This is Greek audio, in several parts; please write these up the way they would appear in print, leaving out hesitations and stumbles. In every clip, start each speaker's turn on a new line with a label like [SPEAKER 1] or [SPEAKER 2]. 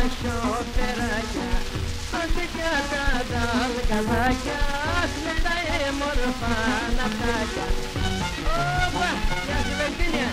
[SPEAKER 1] σιωπεράκια, πάστε για τα δαλκαδάκια, με τα έμορφα ναυτάκια. Όπα, γεια σου Βεκτίνια.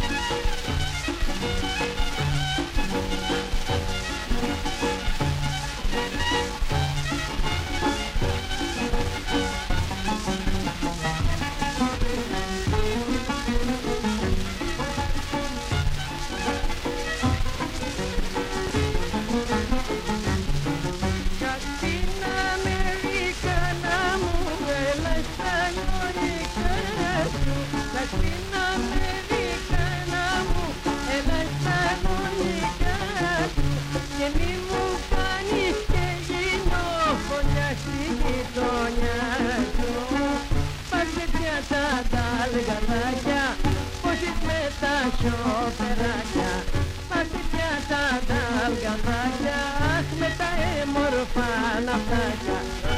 [SPEAKER 1] Και μη μου κάνεις και γίνω φωνιά στη γειτονιά σου. Πάστε πια τα δαλγαδάκια, πόσες με τα σιωπεράκια. Πάστε πια τα δαλγαδάκια, με τα έμορφα ναυτάκια.